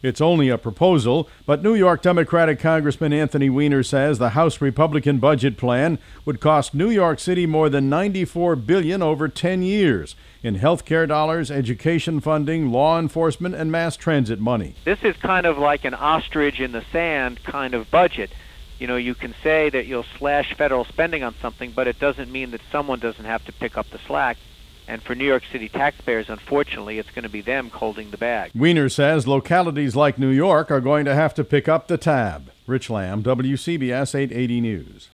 It's only a proposal, but New York Democratic Congressman Anthony Weiner says the House Republican budget plan would cost New York City more than $94 billion over 10 years in health care dollars, education funding, law enforcement, and mass transit money. This is kind of like an ostrich in the sand kind of budget. You know, you can say that you'll slash federal spending on something, but it doesn't mean that someone doesn't have to pick up the slack. And for New York City taxpayers, unfortunately, it's going to be them holding the bag. Weiner says localities like New York are going to have to pick up the tab. Rich Lamb, WCBS 880 News.